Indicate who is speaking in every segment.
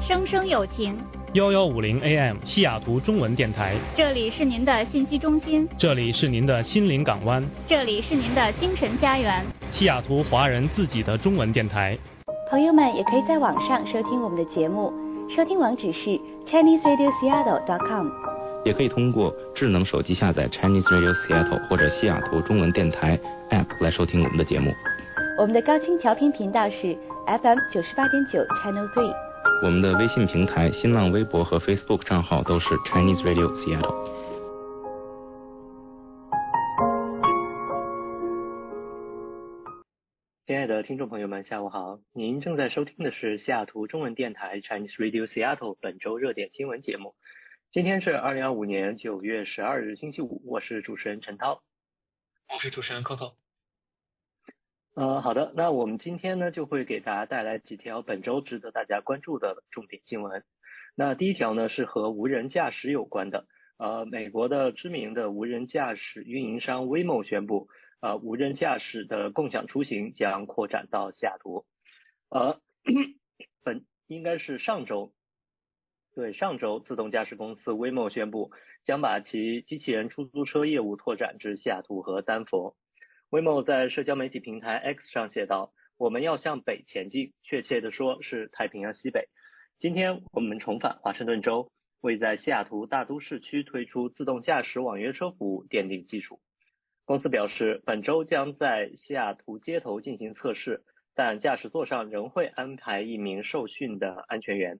Speaker 1: 声声有情。
Speaker 2: 1150 AM 西雅图中文电台，
Speaker 1: 这里是您的信息中心，
Speaker 2: 这里是您的心灵港湾，
Speaker 1: 这里是您的精神家园，
Speaker 2: 西雅图华人自己的中文电台。
Speaker 3: 朋友们也可以在网上收听我们的节目，收听网址是 ChineseRadioSeattle.com，
Speaker 4: 也可以通过智能手机下载 Chinese Radio Seattle 或者西雅图中文电台 App 来收听我们的节目。
Speaker 3: 我们的高清调频频道是 FM 98.9 Channel 3。
Speaker 4: 我们的微信平台、新浪微博和 Facebook 账号都是 Chinese Radio Seattle。
Speaker 5: 亲爱的听众朋友们，下午好！您正在收听的是西雅图中文电台 Chinese Radio Seattle 本周热点新闻节目。今天是2025年9月12日星期五，我是主持人陈涛。
Speaker 2: 我是主持人 Coco。
Speaker 5: 好的，那我们今天呢就会给大家带来几条本周值得大家关注的重点新闻。那第一条呢是和无人驾驶有关的。美国的知名的无人驾驶运营商 Waymo 宣布，无人驾驶的共享出行将扩展到西雅图。应该是上周，自动驾驶公司 Waymo 宣布将把其机器人出租车业务拓展至西雅图和丹佛。Waymo 在社交媒体平台 X 上写道：“我们要向北前进，确切地说是太平洋西北。今天我们重返华盛顿州，为在西雅图大都市区推出自动驾驶网约车服务奠定基础。”公司表示，本周将在西雅图街头进行测试，但驾驶座上仍会安排一名受训的安全员。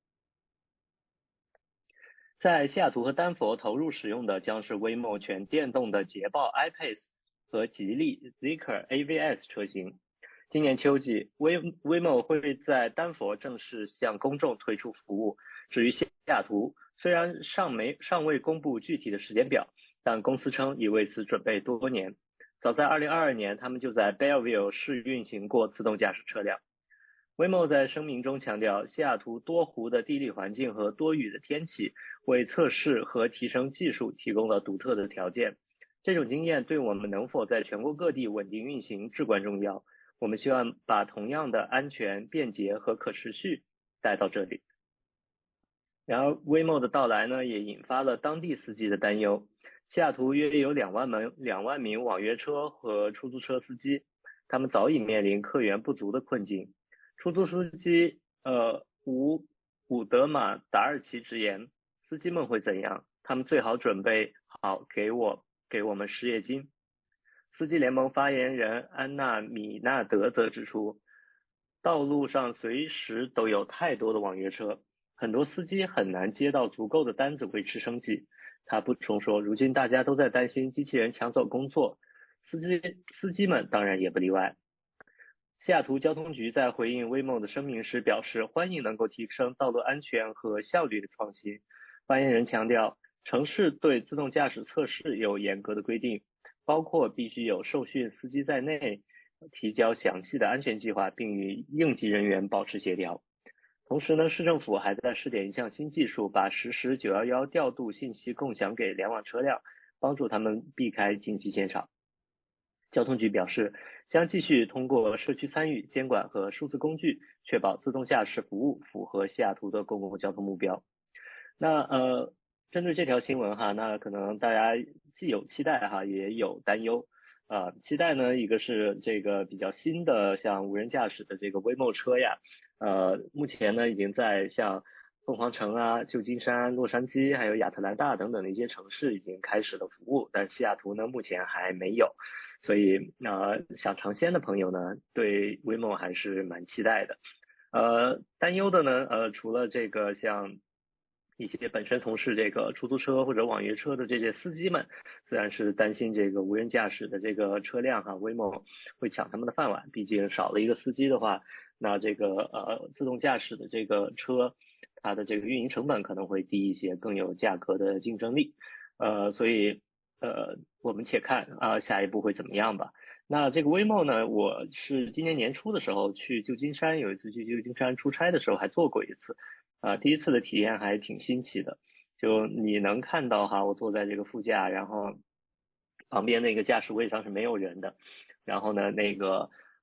Speaker 5: 在西雅图和丹佛投入使用的将是 Waymo 全电动的捷豹 I-Pace 和吉利 Zeekr AVS 车型。今年秋季 Waymo 会在丹佛正式向公众推出服务。至于西雅图，虽然尚未公布具体的时间表，但公司称已为此准备多年。早在2022年，他们就在 Belleville 试运行过自动驾驶车辆。Waymo 在声明中强调，西雅图多湖的地理环境和多雨的天气为测试和提升技术提供了独特的条件。这种经验对我们能否在全国各地稳定运行至关重要。我们希望把同样的安全、便捷和可持续带到这里。然而 Waymo 的到来呢，也引发了当地司机的担忧。西雅图约有2万名网约车和出租车司机，他们早已面临客源不足的困境。出租司机伍德马达尔奇直言，司机们会怎样？他们最好准备好给我们失业金。司机联盟发言人安娜米纳德则指出，道路上随时都有太多的网约车，很多司机很难接到足够的单子维持生计。他补充说，如今大家都在担心机器人抢走工作，司机们当然也不例外。西雅图交通局在回应 Waymo 的声明时表示，欢迎能够提升道路安全和效率的创新。发言人强调，城市对自动驾驶测试有严格的规定，包括必须有受训司机在内提交详细的安全计划，并与应急人员保持协调。同时呢，市政府还在试点一项新技术，把实时911调度信息共享给联网车辆，帮助他们避开紧急现场。交通局表示，将继续通过社区参与、监管和数字工具，确保自动驾驶服务符合西雅图的公共交通目标。那针对这条新闻哈，那可能大家既有期待哈，也有担忧。期待呢，一个是这个比较新的像无人驾驶的这个 Waymo 车呀，目前呢已经在像凤凰城啊、旧金山、洛杉矶还有亚特兰大等等的一些城市已经开始了服务，但西雅图呢目前还没有。所以想尝鲜的朋友呢，对 Waymo 还是蛮期待的。担忧的呢，除了这个像一些本身从事这个出租车或者网约车的这些司机们，自然是担心这个无人驾驶的这个车辆哈，Waymo 会抢他们的饭碗。毕竟少了一个司机的话，那这个自动驾驶的这个车，它的这个运营成本可能会低一些，更有价格的竞争力。所以我们且看下一步会怎么样吧。那这个 Waymo 呢，我是今年年初的时候去旧金山，有一次去旧金山出差的时候还做过一次。第一次的体验还挺新奇的，就你能看到哈，我坐在这个副驾，然后旁边那个驾驶位上是没有人的，然后呢那个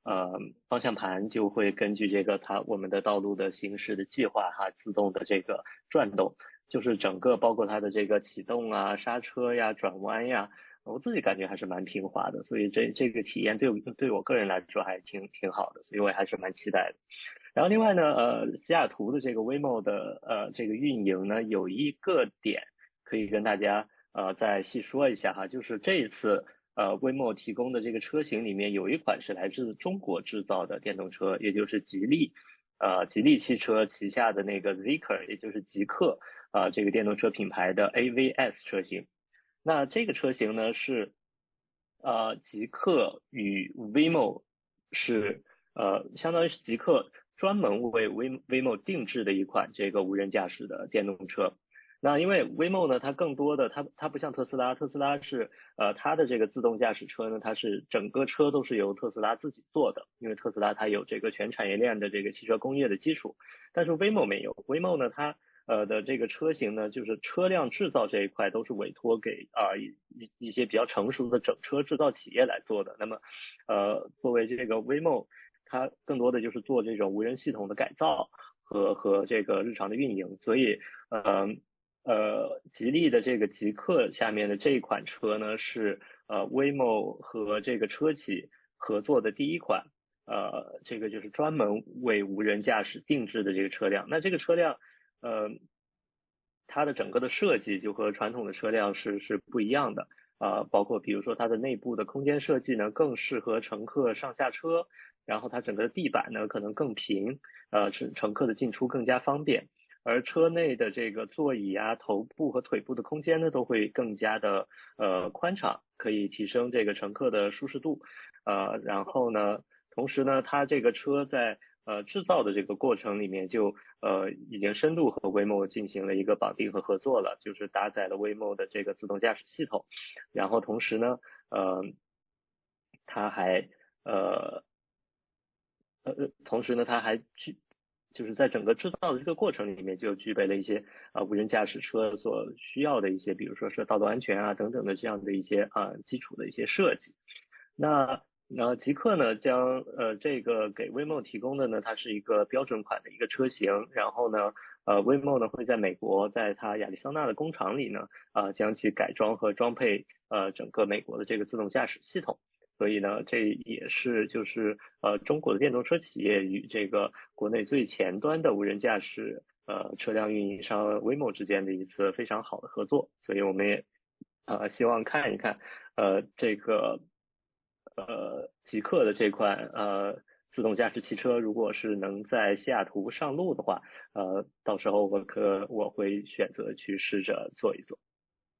Speaker 5: 方向盘就会根据这个我们的道路的行驶的计划自动的这个转动，就是整个包括它的这个启动啊、刹车呀、转弯呀，我自己感觉还是蛮平滑的，所以这个体验对我个人来说还挺好的，所以我还是蛮期待的。然后另外呢，西雅图的这个 Waymo 的这个运营呢，有一个点可以跟大家再细说一下就是这一次Waymo 提供的这个车型里面有一款是来自中国制造的电动车，也就是吉利汽车旗下的那个 Zeekr， 也就是极客这个电动车品牌的 AVS 车型。那这个车型呢是极客与 Waymo 是相当于是极客专门为 Waymo 定制的一款这个无人驾驶的电动车。那因为 Waymo 呢，它更多的它不像特斯拉是它的这个自动驾驶车呢，它是整个车都是由特斯拉自己做的，因为特斯拉它有这个全产业链的这个汽车工业的基础，但是 Waymo 没有。Waymo 呢，它的这个车型呢，就是车辆制造这一块都是委托给一些比较成熟的整车制造企业来做的。那么作为这个 Waymo， 它更多的就是做这种无人系统的改造和这个日常的运营，所以吉利的这个极客下面的这一款车呢，是Waymo 和这个车企合作的第一款这个就是专门为无人驾驶定制的这个车辆。那这个车辆它的整个的设计就和传统的车辆是不一样的包括比如说它的内部的空间设计呢，更适合乘客上下车，然后它整个的地板呢可能更平乘客的进出更加方便。而车内的这个座椅头部和腿部的空间呢，都会更加的宽敞，可以提升这个乘客的舒适度。然后呢，同时呢，它这个车在制造的这个过程里面就已经深度和 Waymo 进行了一个绑定和合作了，就是搭载了 Waymo 的这个自动驾驶系统。然后同时呢，它还就是在整个制造的这个过程里面就具备了一些无人驾驶车所需要的一些，比如说是道路安全等等的这样的一些基础的一些设计。那极客呢将这个给 Waymo 提供的呢，它是一个标准款的一个车型，然后呢Waymo 呢会在美国在它亚利桑那的工厂里呢将其改装和装配整个美国的这个自动驾驶系统。所以呢，这也是就是中国的电动车企业与这个国内最前端的无人驾驶车辆运营商 Waymo 之间的一次非常好的合作。所以我们也希望看一看这个极客的这款自动驾驶汽车，如果是能在西雅图上路的话，到时候我会选择去试着做一做。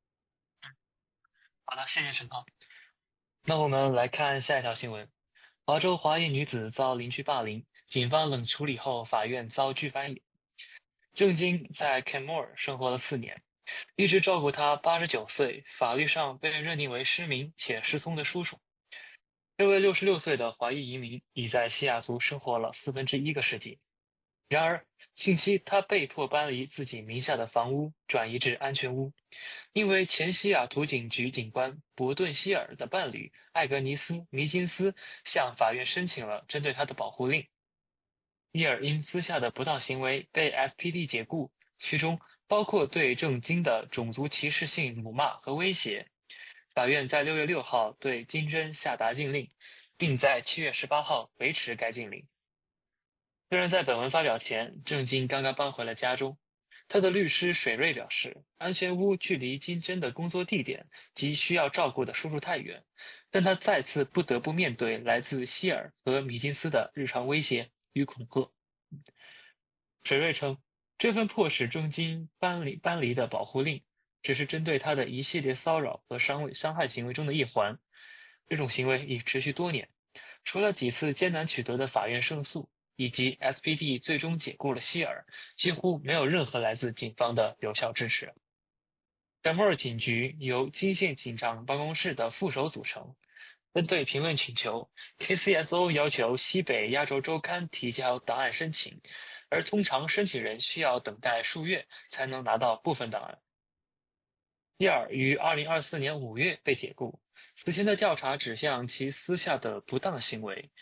Speaker 6: 好的，谢谢陈涛。那我们来看下一条新闻。华州华裔女子遭邻居霸凌，警方冷处理后，法院遭拒翻译。郑晶在 Kenmore 生活了4年，一直照顾她89岁，法律上被认定为失明且失聪的叔叔。这位66岁的华裔移民已在西雅图生活了1/4个世纪。然而，近期他被迫搬离自己名下的房屋，转移至安全屋，因为前西雅图警局警官伯顿希尔的伴侣艾格尼斯·尼金斯向法院申请了针对他的保护令。伊尔因私下的不当行为被 SPD 解雇，其中包括对郑晶的种族歧视性辱骂和威胁。法院在6月6号对金珍下达禁令，并在7月18号维持该禁令。虽然在本文发表前，郑晶刚刚搬回了家中，他的律师水瑞表示，安全屋距离金珍的工作地点及需要照顾的叔叔太远，但他再次不得不面对来自希尔和米金斯的日常威胁与恐吓。水瑞称，这份迫使郑晶搬离的保护令只是针对他的一系列骚扰和伤害行为中的一环，这种行为已持续多年，除了几次艰难取得的法院胜诉，以及 SPD 最终解雇了希尔，几乎没有任何来自警方的有效支持。德莫尔警局由金县警长办公室的副手组成。针对评论请求， KCSO 要求西北亚洲周刊提交档案申请，而通常申请人需要等待数月才能拿到部分档案。希尔于2024年5月被解雇，此前的调查指向其私下的不当行为。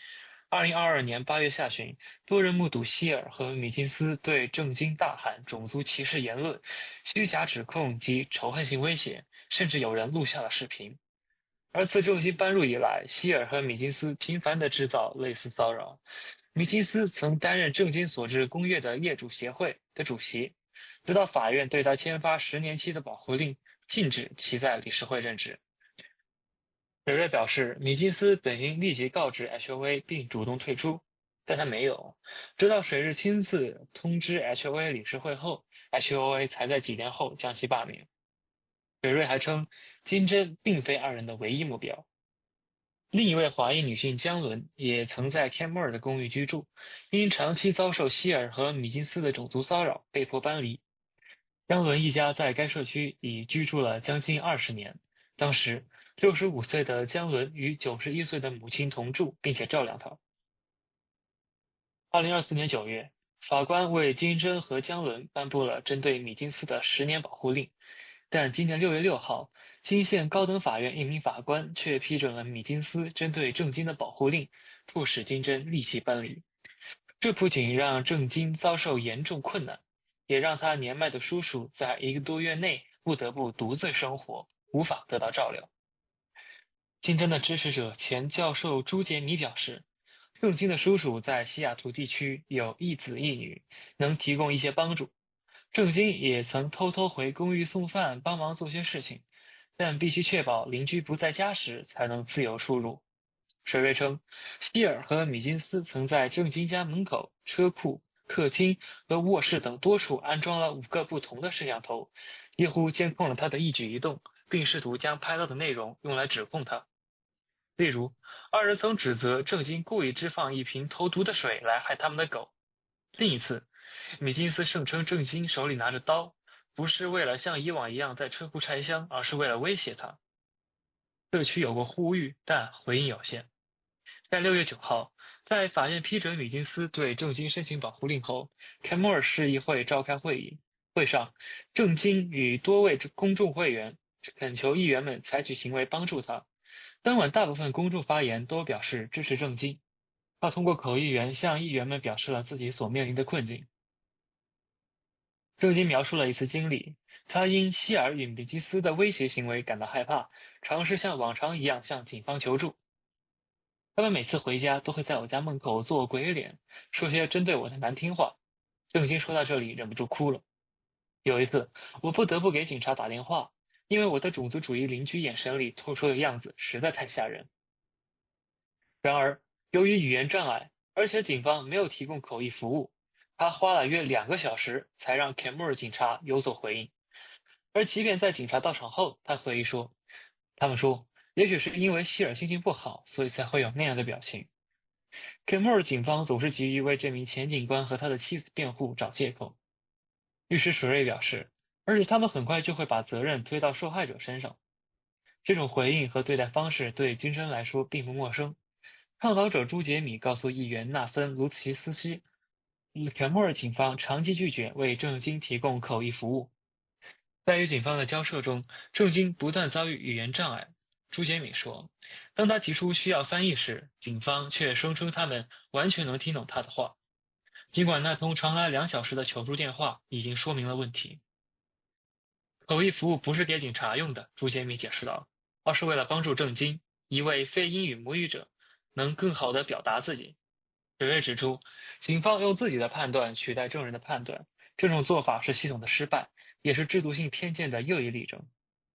Speaker 6: 2022年8月下旬，多人目睹希尔和米金斯对郑经大喊种族歧视言论、虚假指控及仇恨性威胁，甚至有人录下了视频。而自郑经搬入以来，希尔和米金斯频繁地制造类似骚扰。米金斯曾担任郑经所制工业的业主协会的主席，直到法院对他签发10年期的保护令，禁止其在理事会任职。水瑞表示，米金斯本应立即告知 HOA 并主动退出，但他没有，直到水日亲自通知 HOA 理事会后 ，HOA 才在几年后将其罢免。水瑞还称，金针并非二人的唯一目标。另一位华裔女性江伦也曾在 Kenmore 的公寓居住，因长期遭受希尔和米金斯的种族骚扰，被迫搬离。江伦一家在该社区已居住了将近20年，当时65岁的江伦与91岁的母亲同住，并且照料他。2024年9月，法官为金针和江伦颁布了针对米金斯的10年保护令，但今年6月6号，金县高等法院一名法官却批准了米金斯针对郑经的保护令，迫使金针立即搬离。这不仅让郑经遭受严重困难，也让他年迈的叔叔在1个多月内不得不独自生活，无法得到照料。金针的支持者前教授朱杰米表示，郑经的叔叔在西雅图地区有1子1女，能提供一些帮助。郑经也曾偷偷回公寓送饭，帮忙做些事情，但必须确保邻居不在家时才能自由出入。水瑞称，希尔和米金斯曾在郑经家门口、车库、客厅和卧室等多处安装了5个不同的摄像头，几乎监控了他的一举一动，并试图将拍到的内容用来指控他。例如，二人曾指责郑经故意置放一瓶投毒的水来害他们的狗。另一次，米金斯声称郑经手里拿着刀，不是为了像以往一样在车库拆箱，而是为了威胁他。社区有过呼吁，但回应有限。在6月9号，在法院批准米金斯对郑经申请保护令后，凯莫尔市议会召开会议。会上，郑经与多位公众会员恳求议员们采取行为帮助他。当晚大部分公众发言都表示支持郑经。他通过口译员向议员们表示了自己所面临的困境。郑经描述了一次经历，他因希尔与米金斯的威胁行为感到害怕，尝试像往常一样向警方求助。他们每次回家都会在我家门口做鬼脸，说些针对我的难听话。郑经说到这里忍不住哭了。有一次，我不得不给警察打电话，因为我的种族主义邻居眼神里透出的样子实在太吓人。然而，由于语言障碍，而且警方没有提供口译服务，他花了约2个小时才让凯莫尔警察有所回应。而即便在警察到场后，他回忆说，他们说也许是因为希尔心情不好，所以才会有那样的表情。凯莫尔警方总是急于为这名前警官和他的妻子辩护找借口。律师水瑞表示，而且他们很快就会把责任推到受害者身上。这种回应和对待方式对金针来说并不陌生。倡导者朱杰米告诉议员纳芬·卢奇斯基，凯莫尔警方长期拒绝为郑经提供口译服务。在与警方的交涉中，郑经不断遭遇语言障碍。朱杰米说，当他提出需要翻译时，警方却声称他们完全能听懂他的话，尽管那通长达2小时的求助电话已经说明了问题。口译服务不是给警察用的，朱杰米解释道，而是为了帮助郑经，一位非英语母语者，能更好地表达自己。水瑞指出，警方用自己的判断取代证人的判断，这种做法是系统的失败，也是制度性偏见的又一例证。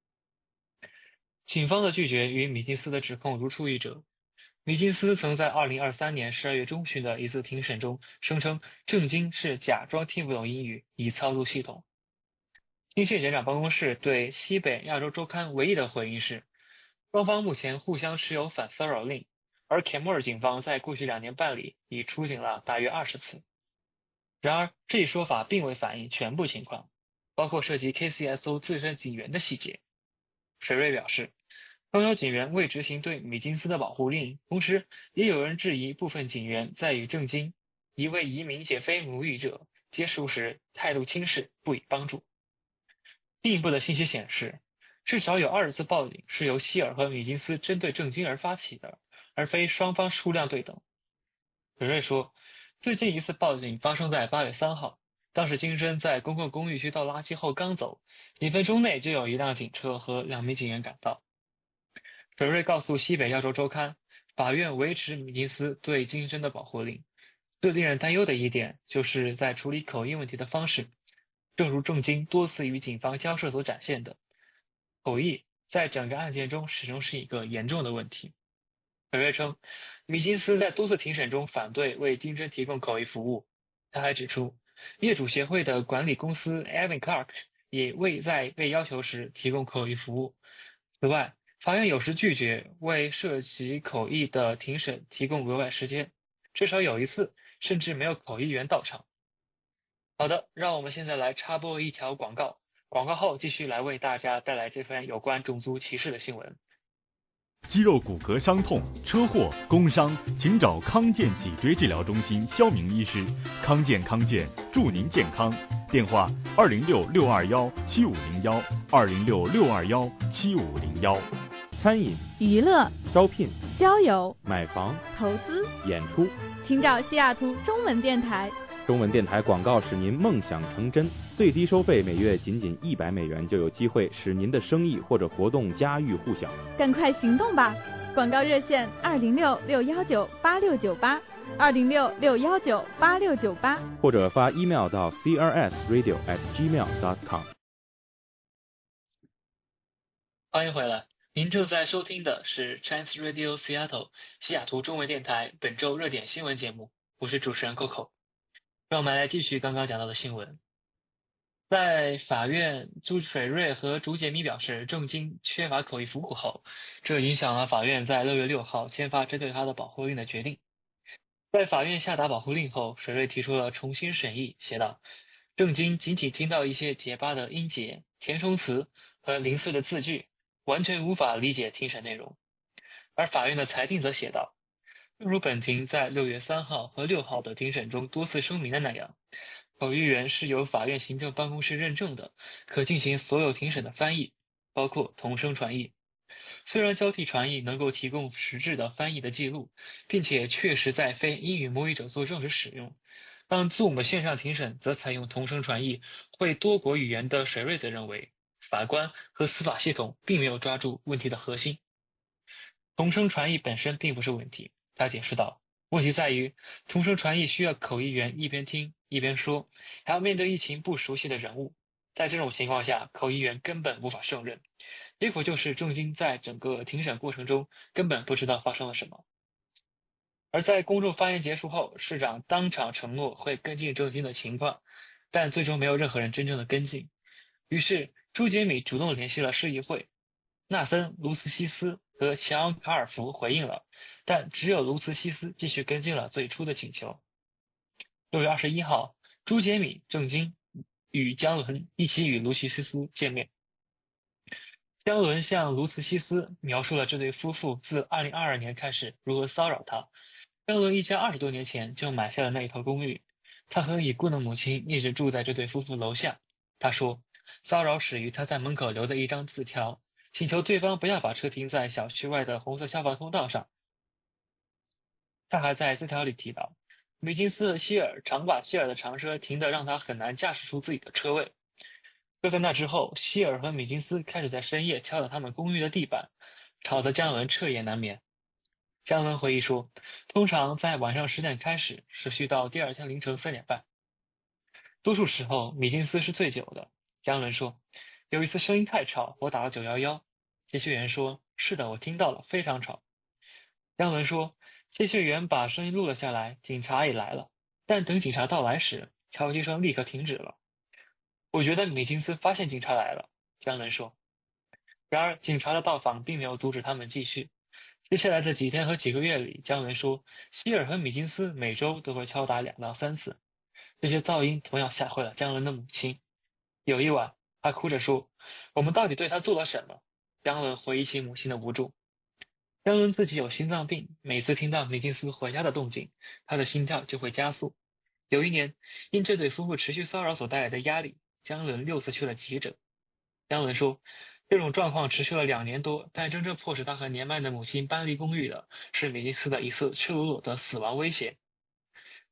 Speaker 6: 警方的拒绝与米金斯的指控如出一辙。米金斯曾在2023年12月中旬的一次庭审中声称，郑经是假装听不懂英语以操作系统。经训检长办公室对西北亚洲周刊唯一的回应是，双方目前互相持有反骚扰令，而凯莫尔警方在过去2年半里已出警了大约20次。然而，这一说法并未反映全部情况，包括涉及 KCSO 自身警员的细节。水瑞表示，双有警员未执行对米金斯的保护令，同时也有人质疑部分警员在与郑经，一位移民且非母语者接触时态度轻视，不以帮助。进一步的信息显示，至少有20次报警是由希尔和米金斯针对郑经而发起的，而非双方数量对等。 水瑞说，最近一次报警发生在8月3号，当时金生在公共公寓区倒垃圾后刚走，几分钟内就有一辆警车和2名警员赶到。水瑞告诉西北要州周刊，法院维持米金斯对金生的保护令。最令人担忧的一点，就是在处理口译问题的方式，正如郑经多次与警方交涉所展现的，口译在整个案件中始终是一个严重的问题。水瑞称，米金斯在多次庭审中反对为金生提供口译服务。他还指出，业主协会的管理公司 Evan Clark 也未在被要求时提供口译服务。此外，法院有时拒绝为涉及口译的庭审提供额外时间，至少有一次甚至没有口译员到场。好的，让我们现在来插播一条广告，广告后继续来为大家带来这份有关种族歧视的新闻。
Speaker 7: 肌肉骨骼伤痛、车祸、工伤，请找康健脊椎治疗中心肖明医师。康健祝您健康。电话206-621-7501，206-621-7501。
Speaker 4: 餐饮、
Speaker 8: 娱乐、
Speaker 4: 招聘、
Speaker 8: 交友、
Speaker 4: 买房、
Speaker 8: 投资、
Speaker 4: 演出，
Speaker 8: 请找西雅图中文电台。
Speaker 4: 中文电台广告使您梦想成真，最低收费每月仅$100，就有机会使您的生意或者活动家喻户晓。
Speaker 8: 赶快行动吧！广告热线206-619-8698，206-619-8698，
Speaker 4: 或者发 email 到 crsradio@gmail.com。
Speaker 6: 欢迎回来，您正在收听的是 Trans Radio Seattle 西雅图中文电台本周热点新闻节目，我是主持人 Coco。让我们来继续刚刚讲到的新闻。在法院，朱水瑞和朱杰米表示郑经缺乏口译服务后，这影响了法院在6月6号签发针对他的保护令的决定。在法院下达保护令后，水瑞提出了重新审议，写道，郑经仅仅听到一些结巴的音节、填充词和零碎的字句，完全无法理解庭审内容。而法院的裁定则写道，正如本庭在6月3号和6号的庭审中多次声明的那样，口译员是由法院行政办公室认证的，可进行所有庭审的翻译，包括同声传译。虽然交替传译能够提供实质的翻译的记录，并且确实在非英语母语者作证时使用，但 Zoom 线上庭审则采用同声传译会多国语言的水瑞则认为，法官和司法系统并没有抓住问题的核心。同声传译本身并不是问题，他解释道，问题在于同声传译需要口译员一边听一边说，还要面对一群不熟悉的人物，在这种情况下，口译员根本无法胜任，结果就是郑经在整个庭审过程中根本不知道发生了什么。而在公众发言结束后，市长当场承诺会跟进郑经的情况，但最终没有任何人真正的跟进。于是朱杰米主动联系了市议会，纳森·卢茨西斯和乔·卡尔福回应了，但只有卢茨西斯继续跟进了最初的请求。6月21号，朱杰米、郑经与江伦一起与卢茨西斯见面。江伦向卢茨西斯描述了这对夫妇自2022年开始如何骚扰他。江伦一家20多年前就买下了那一套公寓，他和已故的母亲一直住在这对夫妇楼下。他说，骚扰始于他在门口留的一张字条，请求对方不要把车停在小区外的红色消防通道上。他还在字条里提到，米金斯和希尔常把希尔的长车停得让他很难驾驶出自己的车位。就在那之后，希尔和米金斯开始在深夜敲打他们公寓的地板，吵得江伦彻夜难眠。江伦回忆说，通常在晚上10点开始，持续到第二天凌晨3点半。多数时候，米金斯是醉酒的。江伦说，有一次声音太吵，我打了911。接线员说，是的，我听到了，非常吵。江伦说，接线员把声音录了下来，警察也来了，但等警察到来时，敲击声立刻停止了。我觉得米金斯发现警察来了，江伦说。然而，警察的到访并没有阻止他们继续。接下来的几天和几个月里，江伦说，希尔和米金斯每周都会敲打2到3次。这些噪音同样吓坏了江伦的母亲。有一晚，他哭着说，我们到底对他做了什么？江伦回忆起母亲的无助。江伦自己有心脏病，每次听到米金斯回家的动静，他的心跳就会加速。有一年，因这对夫妇持续骚扰所带来的压力，江伦6次去了急诊。江伦说，这种状况持续了2年多，但真正迫使他和年迈的母亲搬离公寓的是米金斯的一次赤裸裸的死亡威胁。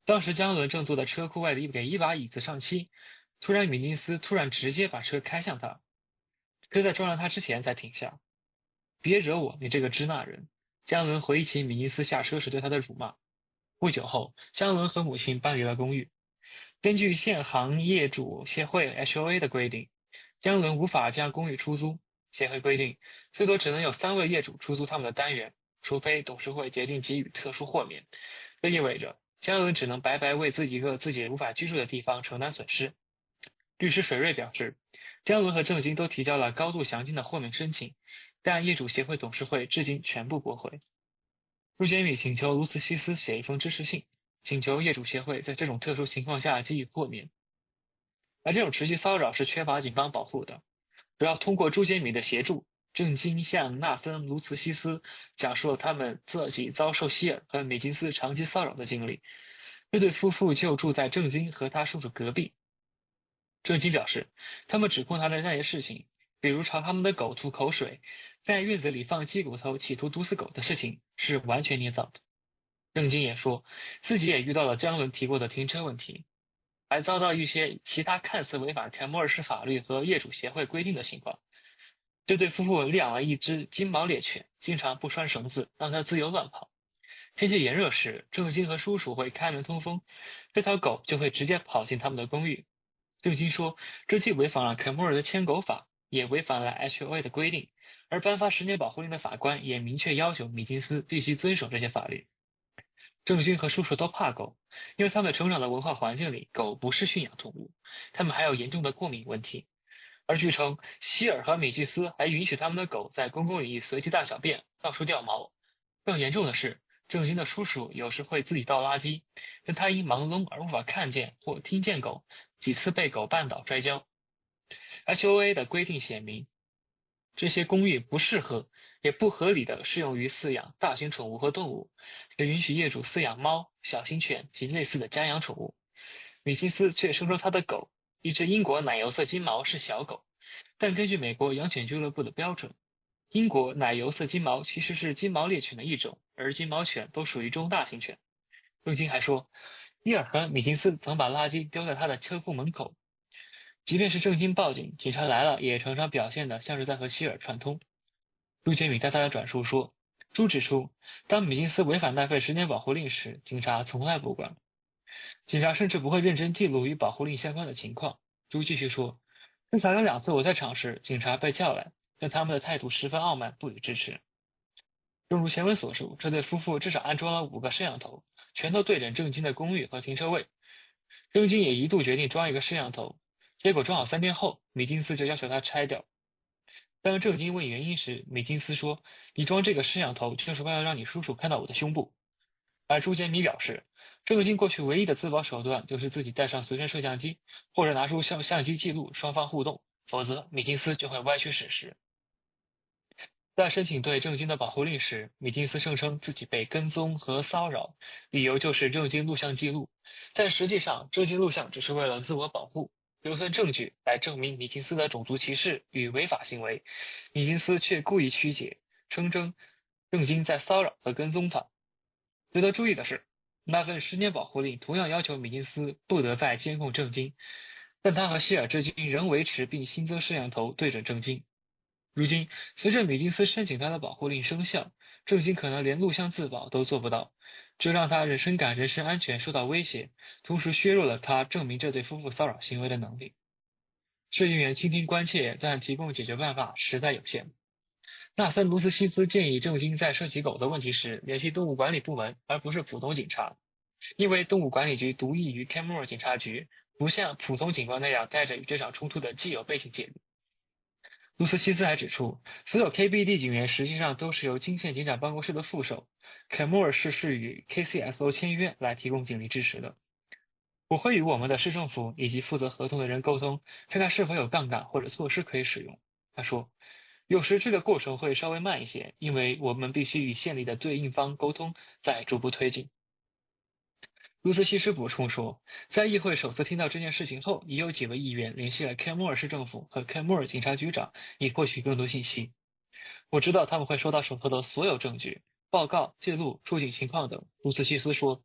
Speaker 6: 当时江伦正坐在车库外的一把椅子上漆，突然米金斯直接把车开向他，可在撞上他之前才停下。别惹我，你这个支那人！江伦回忆起米金斯下车时对他的辱骂。不久后，江伦和母亲搬离了公寓。根据现行业主协会 HOA 的规定，江伦无法将公寓出租。协会规定，最多只能有3位业主出租他们的单元，除非董事会决定给予特殊豁免。这意味着江伦只能白白为自己无法居住的地方承担损失。律师水瑞表示，江伦和郑经都提交了高度详尽的豁免申请，但业主协会董事会至今全部驳回。朱杰米请求卢茨西斯写一封支持信，请求业主协会在这种特殊情况下给予豁免。而这种持续骚扰是缺乏警方保护的。主要通过朱杰米的协助，郑经向纳森·卢茨西斯讲述了他们自己遭受希尔和米金斯长期骚扰的经历。这对夫妇就住在郑经和他叔叔隔壁。郑经表示，他们指控他的那些事情，比如朝他们的狗吐口水，在院子里放鸡骨头企图毒死狗的事情，是完全捏造的。郑经也说，自己也遇到了江伦提过的停车问题，还遭到一些其他看似违反凯莫尔市法律和业主协会规定的情况。这对夫妇领养了一只金毛猎犬，经常不拴绳子，让它自由乱跑。天气炎热时，郑经和叔叔会开门通风，这条狗就会直接跑进他们的公寓。郑经说，这既违反了凯莫尔的牵狗法，也违反了 HOA 的规定，而颁发10年保护令的法官也明确要求米金斯必须遵守这些法律。郑经和叔叔都怕狗，因为他们成长的文化环境里，狗不是驯养动物，他们还有严重的过敏问题。而据称，希尔和米基斯还允许他们的狗在公共领域随地大小便，到处掉毛。更严重的是，郑经的叔叔有时会自己倒垃圾，但他因盲聋而无法看见或听见狗，几次被狗绊倒摔跤。HOA 的规定写明，这些公寓不适合也不合理的适用于饲养大型宠物和动物，只允许业主饲养猫、小型犬及类似的家养宠物。米金斯却声称他的狗，一只英国奶油色金毛，是小狗，但根据美国养犬俱乐部的标准，英国奶油色金毛其实是金毛猎犬的一种，而金毛犬都属于中大型犬。郑经还说，伊尔和米金斯曾把垃圾丢在他的车库门口，即便是郑经报警，警察来了也常常表现得像是在和希尔串通。朱杰米在他的转述说，朱指出，当米金斯违反奈费10年保护令时，警察从来不管，警察甚至不会认真记录与保护令相关的情况。朱继续说，至少有2次我在场时，警察被叫来，但他们的态度十分傲慢，不予支持。正如前文所述，这对夫妇至少安装了5个摄像头，全都对准郑经的公寓和停车位。郑经也一度决定装一个摄像头，结果装好3天后，米金斯就要求他拆掉。当郑经问原因时，米金斯说，你装这个摄像头就是为了让你叔叔看到我的胸部。而朱杰米表示，郑经过去唯一的自保手段就是自己带上随身摄像机，或者拿出相机记录双方互动，否则米金斯就会歪曲事实。在申请对郑经的保护令时，米金斯声称自己被跟踪和骚扰，理由就是郑经录像记录，但实际上郑经录像只是为了自我保护，留存证据来证明米金斯的种族歧视与违法行为，米金斯却故意曲解，声称郑经在骚扰和跟踪他。值得注意的是，那份10年保护令同样要求米金斯不得再监控郑经，但他和希尔至今仍维持并新增摄像头对准郑经。如今，随着米金斯申请他的保护令生效，郑经可能连录像自保都做不到，这让他深感人身安全受到威胁，同时削弱了他证明这对夫妇骚扰行为的能力。试验员倾听关切，但提供解决办法实在有限。纳森·卢斯西斯建议郑经在涉及狗的问题时联系动物管理部门，而不是普通警察，因为动物管理局独立于凯莫尔警察局，不像普通警官那样带着与这场冲突的既有背景介入。卢斯西斯还指出，所有 KBD 警员实际上都是由金县警长办公室的副手，凯莫尔市是与 KCSO 签约来提供警力支持的。我会与我们的市政府以及负责合同的人沟通，看看是否有杠杆或者措施可以使用。他说，有时这个过程会稍微慢一些，因为我们必须与县里的对应方沟通，再逐步推进。卢斯西斯补充说，在议会首次听到这件事情后，已有几位议员联系了凯莫尔市政府和凯莫尔警察局长，以获取更多信息。我知道他们会收到手头的所有证据、报告、记录、出警情况等。卢斯西斯说，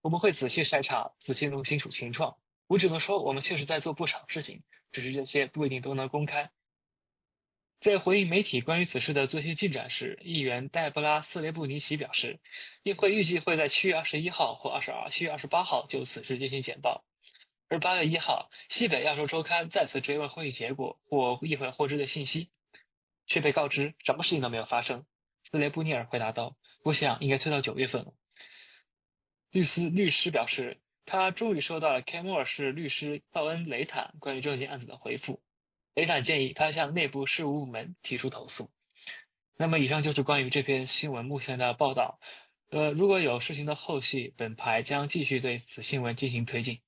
Speaker 6: 我们会仔细筛查，仔细弄清楚情况。我只能说，我们确实在做不少事情，只是这些不一定都能公开。在回应媒体关于此事的最新进展时，议员黛布拉·斯雷布尼奇表示，议会预计会在7月21号或7月28号就此事进行简报。而8月1号，西北亚洲周刊再次追问会议结果或议会获知的信息，却被告知什么事情都没有发生。斯雷布尼尔回答道：“我想应该推到9月份了。”律师表示，他终于收到了开莫尔市律师道恩·雷坦关于这件案子的回复。雷坦建议他向内部事务部门提出投诉。那么以上就是关于这篇新闻目前的报道。如果有事情的后续，本台将继续对此新闻进行推进。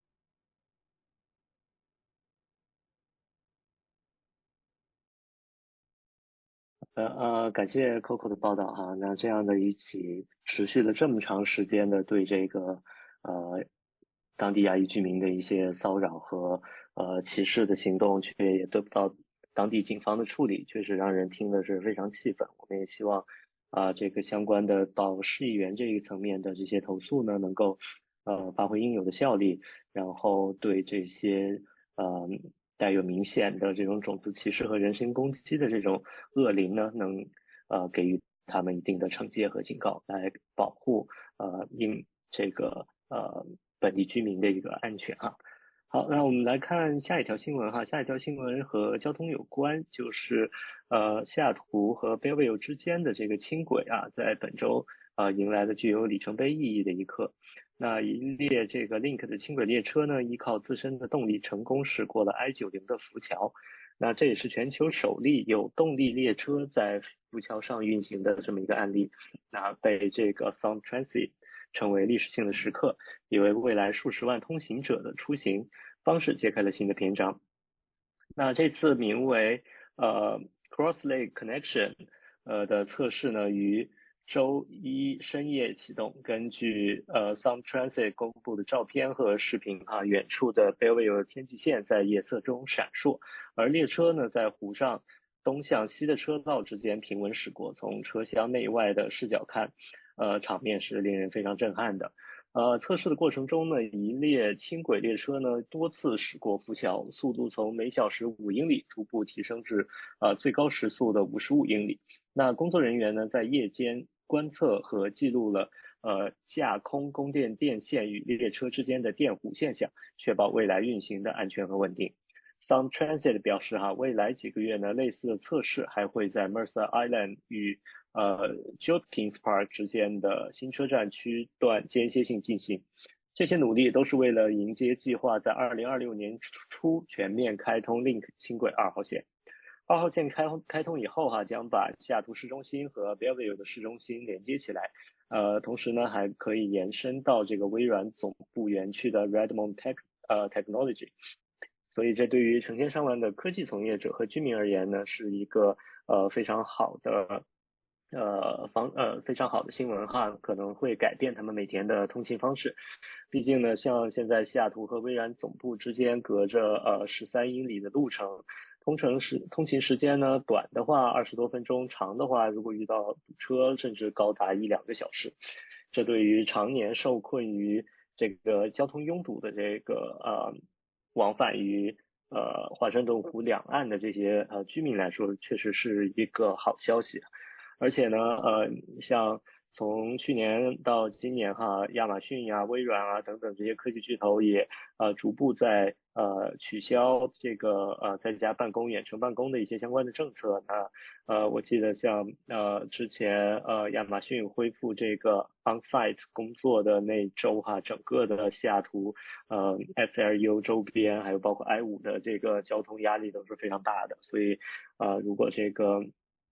Speaker 5: 感谢 Coco 的报道哈。那这样的一起持续了这么长时间的对这个当地亚裔居民的一些骚扰和歧视的行动，却也得不到当地警方的处理，确实让人听的是非常气愤。我们也希望这个相关的到市议员这一层面的这些投诉呢，能够发挥应有的效力，然后对这些带有明显的这种种族歧视和人身攻击的这种恶灵呢，能给予他们一定的惩戒和警告，来保护这个本地居民的一个安全哈。好，那我们来看下一条新闻哈。下一条新闻和交通有关，就是西雅图和 Belleville 之间的这个轻轨啊，在本周迎来了具有里程碑意义的一刻。那一列这个 Link 的轻轨列车呢，依靠自身的动力成功驶过了 I-90的浮桥。那这也是全球首例有动力列车在浮桥上运行的这么一个案例。那被这个 Sound Transit 成为历史性的时刻，也为未来数十万通行者的出行方式揭开了新的篇章。那这次名为Cross Lake Connection 的测试呢，于周一深夜启动。根据Sound Transit 公布的照片和视频啊，远处的 Belleville 天际线在夜色中闪烁，而列车呢在湖上东向西的车道之间平稳驶过。从车厢内外的视角看，场面是令人非常震撼的。测试的过程中呢，一列轻轨列车呢多次驶过浮桥，速度从每小时5英里逐步提升至最高时速的55英里。那工作人员呢在夜间观测和记录了架空供电电线与列车之间的电弧现象，确保未来运行的安全和稳定。Sound Transit 表示未来几个月呢，类似的测试还会在 Mercer Island 与Judkins Park 之间的新车站区段间歇性进行。这些努力都是为了迎接计划在2026年初全面开通 Link 轻轨2号线。2号线开通以后将把西雅图市中心和 Belleville 的市中心连接起来。同时呢，还可以延伸到这个微软总部园区的 Redmond Technology。所以这对于成千上万的科技从业者和居民而言呢，是一个非常好的新闻哈，可能会改变他们每天的通勤方式。毕竟呢，像现在西雅图和微软总部之间隔着13英里的路程，通勤时间呢，短的话20多分钟，长的话如果遇到堵车，甚至高达1-2个小时。这对于常年受困于这个交通拥堵的这个往返于华盛顿湖两岸的这些居民来说，确实是一个好消息。而且呢，像从去年到今年亚马逊微软等等这些科技巨头也逐步在取消这个在家办公、远程办公的一些相关的政策。那我记得像之前亚马逊恢复这个 on-site 工作的那周整个的西雅图SLU 周边还有包括 I-5的这个交通压力都是非常大的。所以如果这个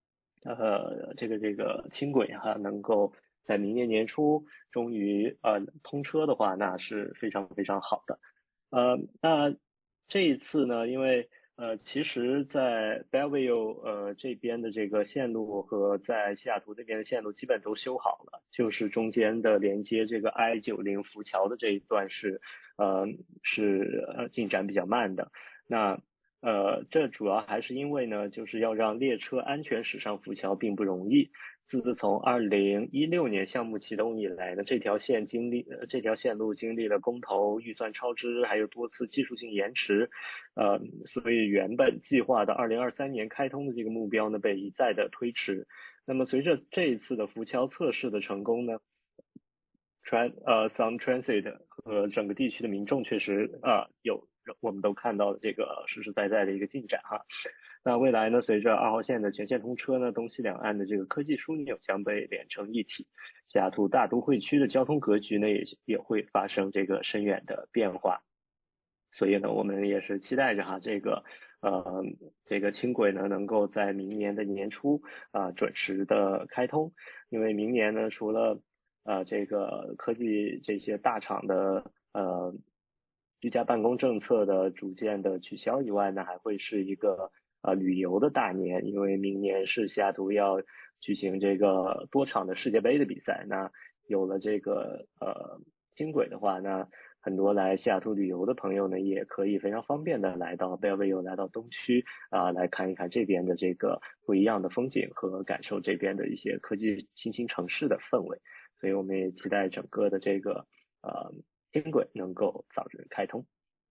Speaker 5: 轻轨能够在明年年初终于通车的话，那是非常非常好的。那这一次呢，因为其实在 Belleville 这边的这个线路和在西雅图这边的线路基本都修好了，就是中间的连接这个 I-90浮桥的这一段是进展比较慢的。那这主要还是因为呢，就是要让列车安全驶上浮桥并不容易。自从2016年项目启动以来呢，这条线路经历了公投、预算超支，还有多次技术性延迟，所以原本计划的2023年开通的这个目标呢，被一再的推迟。那么随着这一次的浮桥测试的成功呢，Sound Transit 和整个地区的民众确实我们都看到这个实实在在的一个进展哈。那未来呢，随着2号线的全线通车呢，东西两岸的这个科技枢纽将被连成一体，西雅图大都会区的交通格局呢也会发生这个深远的变化。所以呢，我们也是期待着哈，这个轻轨呢能够在明年的年初准时的开通，因为明年呢除了这个科技这些大厂的居家办公政策的逐渐的取消以外呢，还会是一个旅游的大年，因为明年是西雅图要举行这个多场的世界杯的比赛。那有了这个轻轨的话呢，很多来西雅图旅游的朋友呢，也可以非常方便的来到 Bellevue， 来到东区来看一看这边的这个不一样的风景和感受这边的一些科技新兴城市的氛围。所以我们也期待整个的这个轻轨能够早日开通。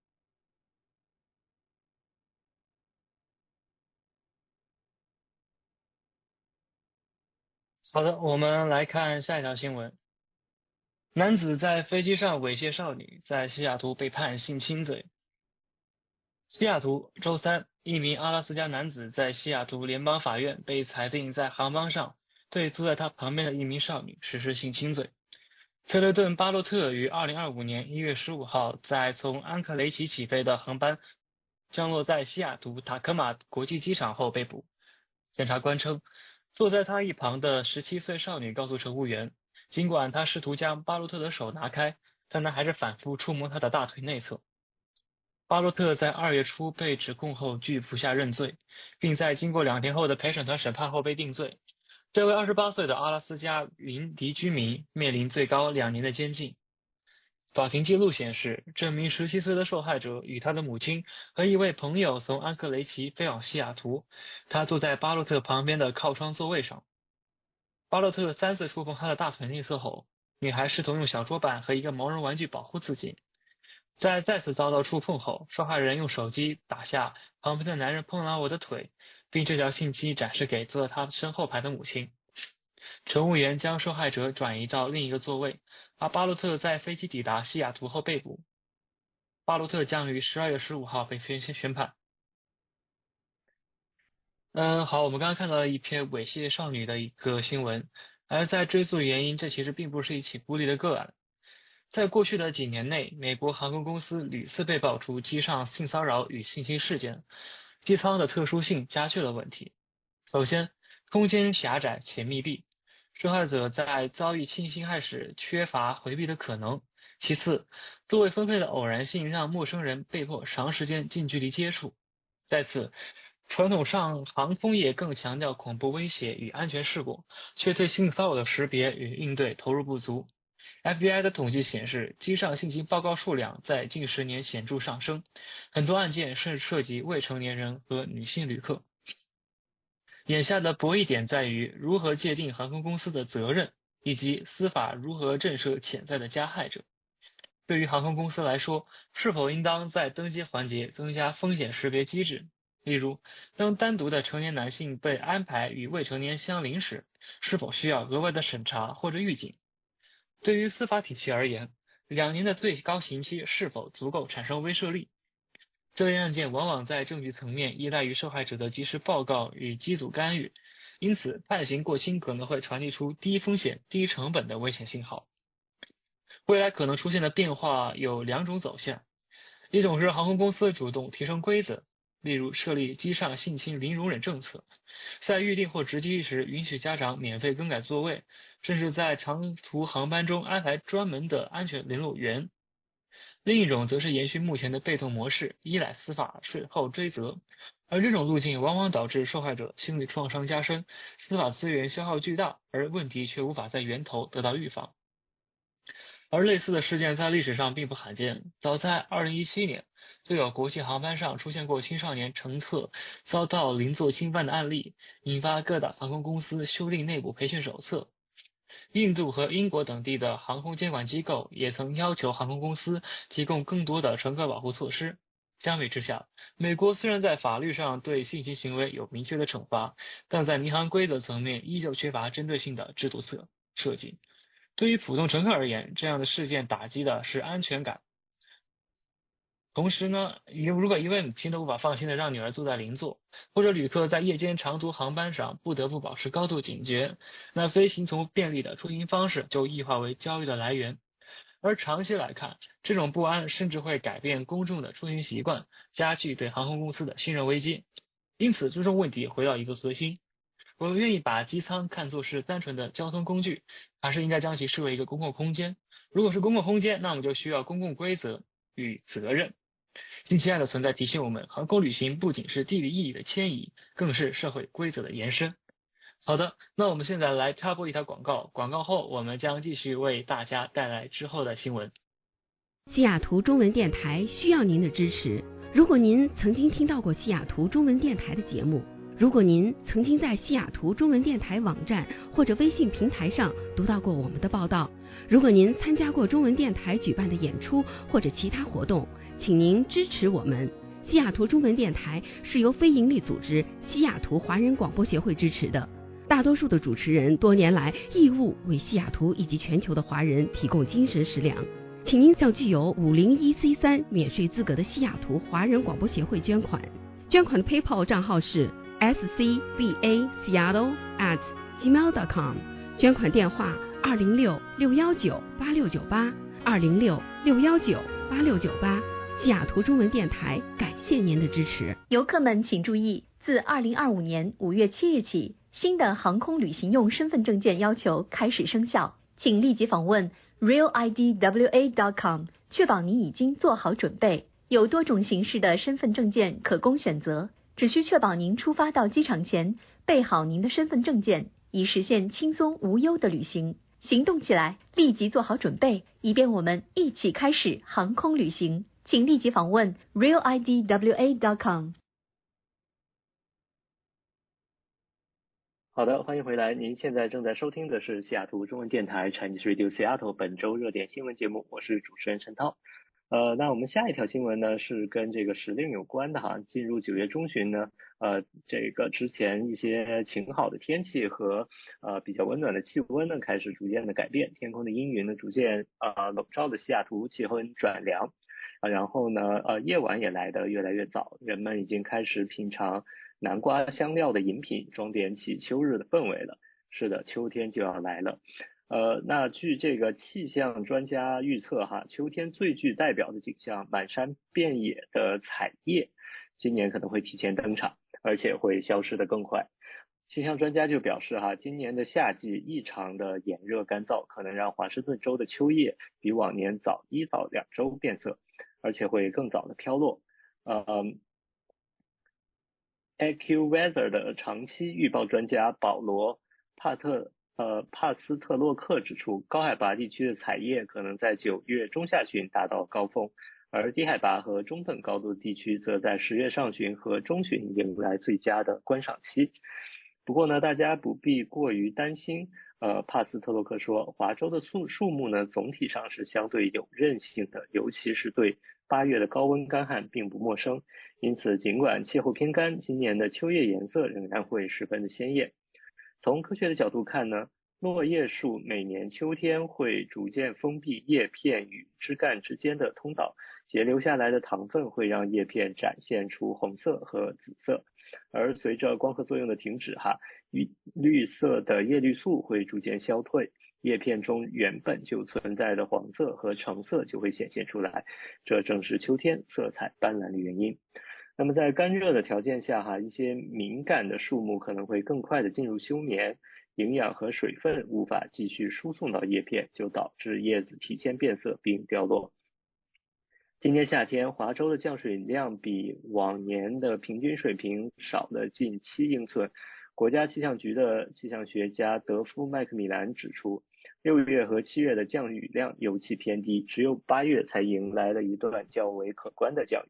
Speaker 6: 好的，我们来看下一条新闻。男子在飞机上猥亵少女，在西雅图被判性侵罪。西雅图周三，一名阿拉斯加男子在西雅图联邦法院被裁定在航班上对坐在他旁边的一名少女实施性侵罪。特雷顿·巴洛特于2025年1月15号在从安克雷奇起飞的航班降落在西雅图塔科马国际机场后被捕。检察官称，坐在他一旁的17岁少女告诉乘务员，尽管他试图将巴洛特的手拿开，但他还是反复触摸他的大腿内侧。巴洛特在2月初被指控后拒服下认罪，并在经过2天后的陪审团审判后被定罪。这位28岁的阿拉斯加云迪居民面临最高2年的监禁。法庭记录显示，这名17岁的受害者与他的母亲和一位朋友从安克雷奇飞往西雅图，他坐在巴洛特旁边的靠窗座位上。巴洛特3次触碰他的大腿内侧后，女孩试图用小桌板和一个毛绒玩具保护自己。在再次遭到触碰后，受害人用手机打下旁边的男人碰了我的腿，并这条信息展示给坐在他身后排的母亲。乘务员将受害者转移到另一个座位，而巴洛特在飞机抵达西雅图后被捕。巴洛特将于12月15号被宣判。好，我们刚刚看到了一篇猥亵少女的一个新闻，而在追溯原因，这其实并不是一起孤立的个案。在过去的几年内，美国航空公司屡次被爆出机上性骚扰与性侵事件，机舱的特殊性加剧了问题。首先，空间狭窄且密闭，受害者在遭遇性侵害时缺乏回避的可能。其次，座位分配的偶然性让陌生人被迫长时间近距离接触。再次，传统上航空业更强调恐怖威胁与安全事故，却对性骚扰的识别与应对投入不足。FBI 的统计显示，机上性侵报告数量在近10年显著上升，很多案件甚至涉及未成年人和女性旅客。眼下的博弈点在于如何界定航空公司的责任，以及司法如何震慑潜在的加害者。对于航空公司来说，是否应当在登机环节增加风险识别机制？例如，当单独的成年男性被安排与未成年相邻时，是否需要额外的审查或者预警？对于司法体系而言，2年的最高刑期是否足够产生威慑力？这类案件往往在证据层面依赖于受害者的及时报告与机组干预，因此判刑过轻可能会传递出低风险、低成本的危险信号。未来可能出现的变化有2种走向，一种是航空公司主动提升规则，例如设立机上性侵零容忍政策，在预定或值机时允许家长免费更改座位，甚至在长途航班中安排专门的安全联络员。另一种则是延续目前的被动模式，依赖司法事后追责，而这种路径往往导致受害者心理创伤加深，司法资源消耗巨大，而问题却无法在源头得到预防。而类似的事件在历史上并不罕见，早在2017年， 就有国际航班上出现过青少年乘客遭到邻座侵犯的案例，引发各大航空公司修订内部培训手册。印度和英国等地的航空监管机构也曾要求航空公司提供更多的乘客保护措施。相比之下，美国虽然在法律上对性侵行为有明确的惩罚，但在民航规则层面依旧缺乏针对性的制度设计。对于普通乘客而言，这样的事件打击的是安全感。同时呢，如果一位母亲都无法放心的让女儿坐在邻座，或者旅客在夜间长途航班上不得不保持高度警觉，那飞行从便利的出行方式就异化为焦虑的来源。而长期来看，这种不安甚至会改变公众的出行习惯，加剧对航空公司的信任危机。因此，最终问题回到一个核心：我们愿意把机舱看作是单纯的交通工具，还是应该将其视为一个公共空间？如果是公共空间，那我们就需要公共规则与责任。近期案的存在提醒我们，航空旅行不仅是地理意义的迁移，更是社会规则的延伸。好的，那我们现在来插播一条广告，广告后我们将继续为大家带来之后的新闻。
Speaker 9: 西雅图中文电台需要您的支持。如果您曾经听到过西雅图中文电台的节目，如果您曾经在西雅图中文电台网站或者微信平台上读到过我们的报道，如果您参加过中文电台举办的演出或者其他活动，请您支持我们。西雅图中文电台是由非营利组织西雅图华人广播协会支持的，大多数的主持人多年来义务为西雅图以及全球的华人提供精神食粮。请您向具有501C3免税资格的西雅图华人广播协会捐款。捐款的 PayPal 账号是 scbaseattle@gmail.com， 捐款电话206-619-8698 206-619-8698。西雅图中文电台感谢您的支持。
Speaker 10: 游客们请注意，自2025年5月7日起，新的航空旅行用身份证件要求开始生效，请立即访问 realidwa.com， 确保你已经做好准备。有多种形式的身份证件可供选择，只需确保您出发到机场前备好您的身份证件，以实现轻松无忧的旅行。行动起来，立即做好准备，以便我们一起开始航空旅行。请立即访问 realidwa.com。
Speaker 5: 好的，欢迎回来。您现在正在收听的是西雅图中文电台 Chinese Radio Seattle 本周热点新闻节目，我是主持人陈涛。那我们下一条新闻呢是跟这个时令有关的哈。进入9月中旬呢，这个之前一些晴好的天气和比较温暖的气温呢开始逐渐的改变，天空的阴云呢逐渐笼罩的西雅图气温转凉。然后呢，夜晚也来得越来越早，人们已经开始品尝南瓜香料的饮品，装点起秋日的氛围了。是的，秋天就要来了。那据这个气象专家预测哈，秋天最具代表的景象，满山遍野的彩叶，今年可能会提前登场，而且会消失得更快。气象专家就表示哈，今年的夏季异常的炎热干燥，可能让华盛顿州的秋叶比往年早1到2周变色，而且会更早的飘落。AccuWeather 的长期预报专家保罗帕斯特洛克指出，高海拔地区的彩叶可能在9月中下旬达到高峰，而低海拔和中等高度地区则在10月上旬和中旬迎来最佳的观赏期。不过呢，大家不必过于担心。帕斯特洛克说，华州的树木呢总体上是相对有韧性的，尤其是对8月的高温干旱并不陌生。因此，尽管气候偏干，今年的秋叶颜色仍然会十分的鲜艳。从科学的角度看呢，落叶树每年秋天会逐渐封闭叶片与枝干之间的通道，截留下来的糖分会让叶片展现出红色和紫色。而随着光合作用的停止绿色的叶绿素会逐渐消退，叶片中原本就存在的黄色和橙色就会显现出来，这正是秋天色彩斑斓的原因。那么在干热的条件下一些敏感的树木可能会更快的进入休眠，营养和水分无法继续输送到叶片，就导致叶子提前变色并掉落。今年夏天，华州的降水量比往年的平均水平少了近7英寸。国家气象局的气象学家德夫麦克米兰指出，6月和7月的降雨量尤其偏低，只有8月才迎来了一段较为可观的降雨。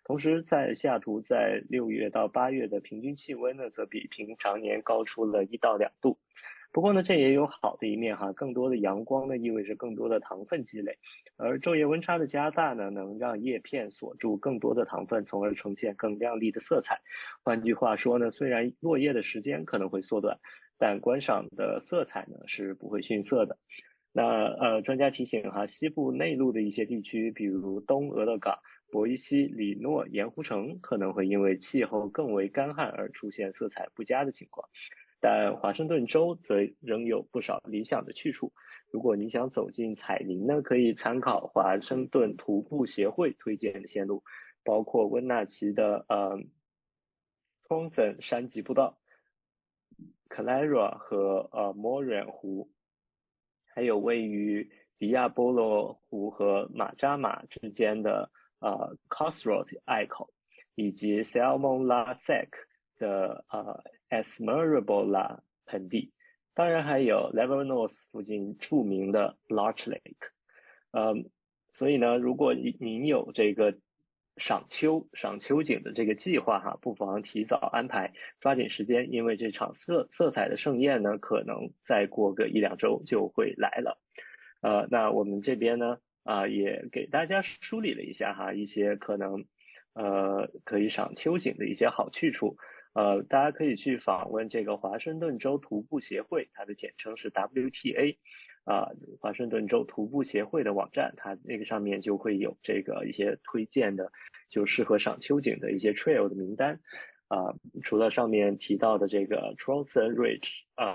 Speaker 5: 同时在西雅图在6月到8月的平均气温呢，则比平常年高出了1到2度。不过呢，这也有好的一面哈，更多的阳光呢意味着更多的糖分积累，而昼夜温差的加大呢，能让叶片锁住更多的糖分，从而呈现更亮丽的色彩。换句话说呢，虽然落叶的时间可能会缩短，但观赏的色彩呢是不会逊色的。那专家提醒哈，西部内陆的一些地区，比如东俄勒冈、博伊西、里诺、盐湖城，可能会因为气候更为干旱而出现色彩不佳的情况。但华盛顿州则仍有不少理想的去处。如果你想走进彩林呢，可以参考华盛顿徒步协会推荐的线路，包括温纳奇的Thompson 山脊步道、Calera 和Moraine 湖，还有位于迪亚波罗湖和马扎马之间的Crossroad 隘口，以及 Salmon La Sec 的Esmeralda 盆地，当然还有 Leavenworth 附近著名的 Larch Lake。所以呢，如果您有这个赏秋景的这个计划哈，不妨提早安排，抓紧时间，因为这场色彩的盛宴呢，可能再过个1-2周就会来了。那我们这边呢也给大家梳理了一下哈，一些可能可以赏秋景的一些好去处。大家可以去访问这个华盛顿州徒步协会，它的简称是 WTA， 华盛顿州徒步协会的网站，它那个上面就会有这个一些推荐的就适合赏秋景的一些 trail 的名单。除了上面提到的这个 Trollson Ridge，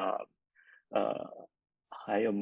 Speaker 5: 还有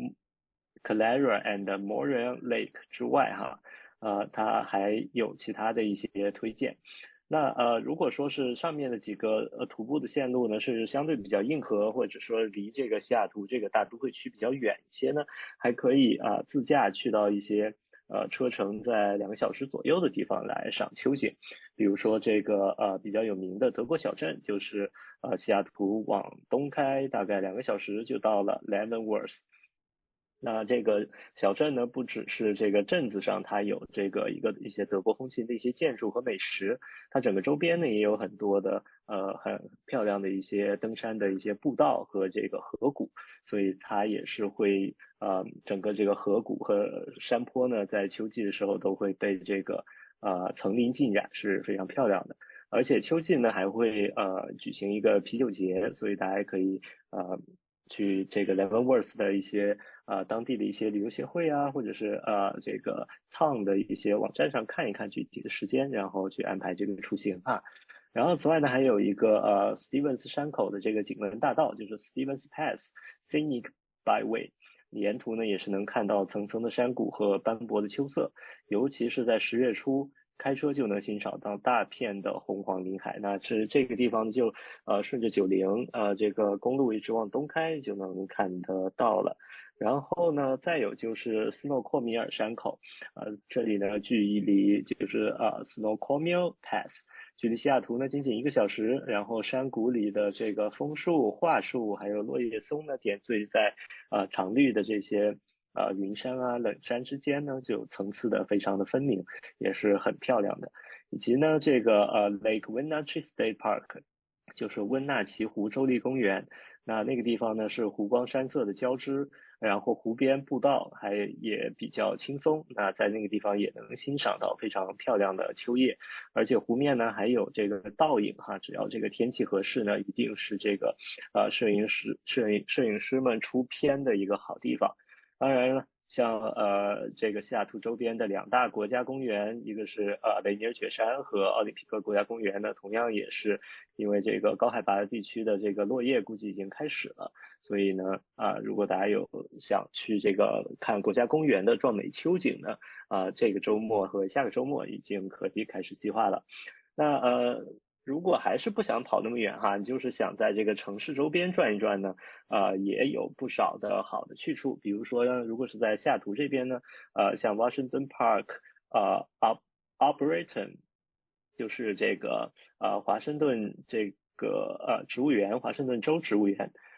Speaker 5: Calera and Moraine Lake 之外哈，它还有其他的一些推荐。那如果说是上面的几个徒步的线路呢，是相对比较硬核，或者说离这个西雅图这个大都会区比较远一些呢，还可以自驾去到一些车程在2个小时左右的地方来赏秋景。比如说这个比较有名的德国小镇，就是西雅图往东开大概2个小时就到了 Leavenworth。那这个小镇呢，不只是这个镇子上它有这个一些德国风情的一些建筑和美食，它整个周边呢也有很多的很漂亮的一些登山的一些步道和这个河谷，所以它也是会整个这个河谷和山坡呢，在秋季的时候都会被这个层林尽染，是非常漂亮的。而且秋季呢还会举行一个啤酒节，所以大家可以去这个 Leavenworth 的一些当地的一些旅游协会或者是这个TOWN的一些网站上看一看具体的时间，然后去安排这个出行哈。然后此外呢，还有一个Stevens 山口的这个景文大道，就是 Stevens Pass Scenic Byway， 沿途呢也是能看到层层的山谷和斑驳的秋色，尤其是在10月初。开车就能欣赏到大片的红黄林海，那是这个地方就顺着90这个公路一直往东开就能看得到了。然后呢，再有就是斯诺阔米尔山口，这里呢距离就是Snoqualmie Pass， 距离西雅图呢仅仅1个小时。然后山谷里的这个枫树、桦树还有落叶松呢点缀在常绿的这些云山冷山之间呢，就层次的非常的分明，也是很漂亮的。以及呢，这个Lake Wenatchee State Park， 就是温纳奇湖州立公园。那个地方呢是湖光山色的交织，然后湖边步道也比较轻松。那在那个地方也能欣赏到非常漂亮的秋叶，而且湖面呢还有这个倒影哈，只要这个天气合适呢，一定是这个摄影师们出片的一个好地方。当然了，像这个西雅图周边的2大国家公园，一个是雷尼尔雪山和奥林匹克国家公园呢，同样也是因为这个高海拔的地区的这个落叶估计已经开始了，所以呢如果大家有想去这个看国家公园的壮美秋景呢，这个周末和下个周末已经可以开始计划了。那如果还是不想跑那么远哈，你就是想在这个城市周边转一转呢，也有不少的好的去处。比如说呢，如果是在西雅图这边呢，像 Washington Park、Arboretum， 就是这个华盛顿这个植物园，华盛顿州植物园，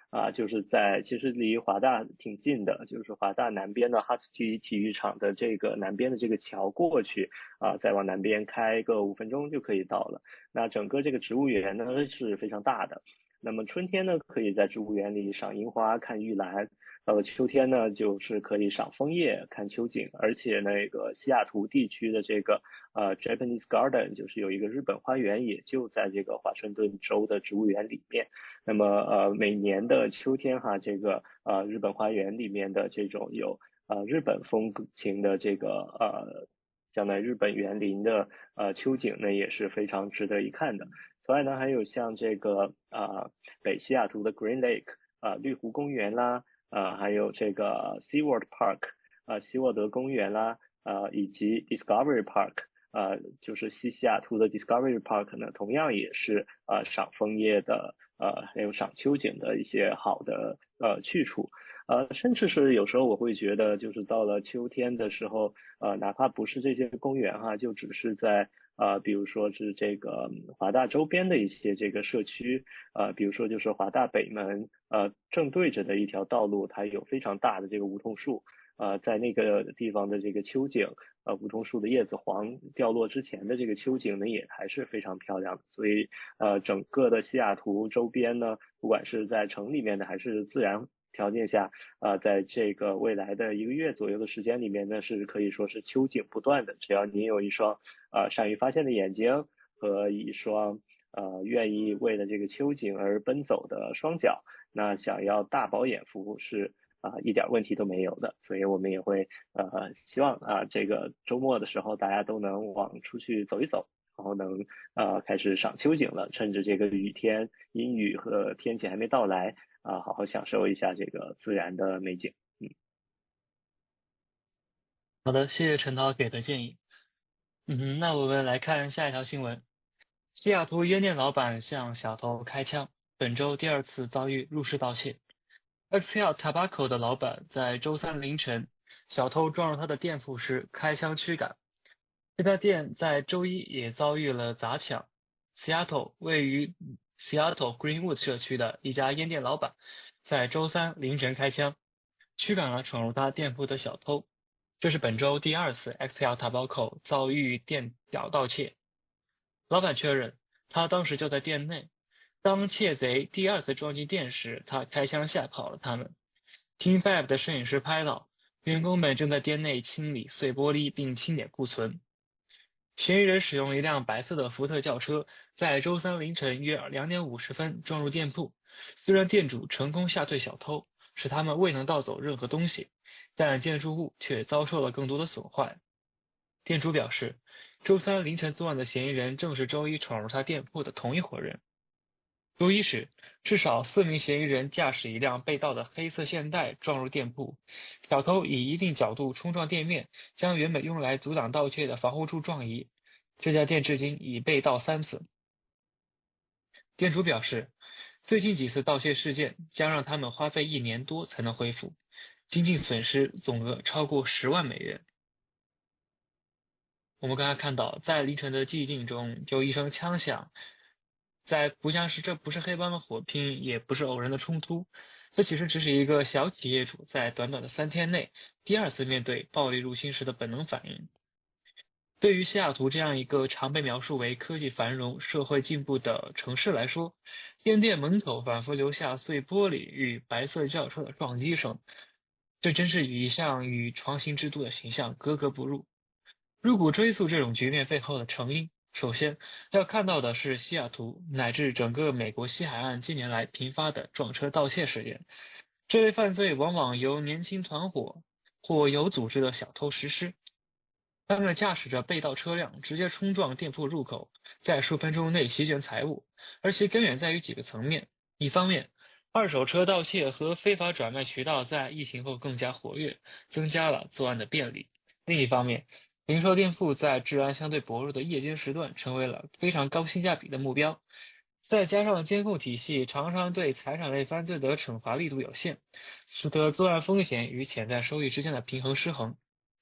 Speaker 5: 就是其实离华大挺近的，就是华大南边的哈斯基体育场的这个南边的这个桥过去再往南边开个5分钟就可以到了。那整个这个植物园呢是非常大的，那么春天呢可以在植物园里赏樱花看玉兰，到了秋天呢就是可以赏枫叶看秋景，而且那个西雅图地区的这个Japanese Garden 就是有一个日本花园，也就在这个华盛顿州的植物园里面。那么每年的秋天这个日本花园里面的这种有日本风情的这个将来日本园林的秋景呢也是非常值得一看的。此外呢还有像这个北西雅图的 Green Lake 绿湖公园啦，还有这个 SeaWorld Park 西沃德公园啦，以及 Discovery Park就是西雅图的 Discovery Park 呢同样也是赏枫叶的还有赏秋景的一些好的去处。甚至是有时候我会觉得就是到了秋天的时候哪怕不是这些公园就只是在比如说是这个华大周边的一些这个社区比如说就是华大北门正对着的一条道路，它有非常大的这个梧桐树在那个地方的这个秋景梧桐树的叶子黄掉落之前的这个秋景呢也还是非常漂亮的。所以整个的西雅图周边呢，不管是在城里面的还是自然条件下在这个未来的1个月左右的时间里面呢，是可以说是秋景不断的。只要你有一双善于发现的眼睛和一双愿意为了这个秋景而奔走的双脚，那想要大饱眼福是一点问题都没有的。所以我们也会希望这个周末的时候大家都能往出去走一走，然后能开始赏秋景了，趁着这个雨天阴雨和天气还没到来好好享受一下这个自然的美景。
Speaker 6: 好的，谢谢陈涛给的建议。那我们来看下一条新闻。西雅图烟店老板向小偷开枪，本周第2次遭遇入室盗窃。XL Tobacco 的老板在周3凌晨，小偷撞入他的店铺时开枪驱赶。这家店在周1也遭遇了砸抢。Seattle 位于Seattle Greenwood 社区的一家烟店老板在周3凌晨开枪，驱赶了闯入他店铺的小偷。这是本周第2次 XL Tobacco 遭遇店表盗窃。老板确认，他当时就在店内。当窃贼第2次撞进店时，他开枪吓跑了他们。Team 5的摄影师拍到，员工们正在店内清理碎玻璃并清点库存。嫌疑人使用一辆白色的福特轿车，在周3凌晨约2点50分撞入店铺。虽然店主成功吓退小偷，使他们未能盗走任何东西，但建筑物却遭受了更多的损坏。店主表示，周3凌晨作案的嫌疑人正是周1闯入他店铺的同一伙人。周1时，至少4名嫌疑人驾驶一辆被盗的黑色现代撞入店铺，小偷以一定角度冲撞店面，将原本用来阻挡盗窃的防护柱撞移。这家店至今已被盗3次。店主表示，最近几次盗窃事件将让他们花费1年多才能恢复，经济损失总额超过10万美元。我们刚才看到，在凌晨的寂静中，就一声枪响，这不是黑帮的火拼，也不是偶然的冲突，这其实只是一个小企业主在短短的3天内第2次面对暴力入侵时的本能反应。对于西雅图这样一个常被描述为科技繁荣、社会进步的城市来说，烟店门口反复留下碎玻璃与白色轿车的撞击声，这真是一项与创新之都的形象格格不入。如果追溯这种局面背后的成因，首先要看到的是西雅图乃至整个美国西海岸近年来频发的撞车盗窃事件。这类犯罪往往由年轻团伙或有组织的小偷实施，他们驾驶着被盗车辆直接冲撞店铺入口，在数分钟内席卷财物，而其根源在于几个层面。一方面，二手车盗窃和非法转卖渠道在疫情后更加活跃，增加了作案的便利。另一方面，零售店铺在治安相对薄弱的夜间时段成为了非常高性价比的目标，再加上监控体系常常对财产类犯罪的惩罚力度有限，使得作案风险与潜在收益之间的平衡失衡。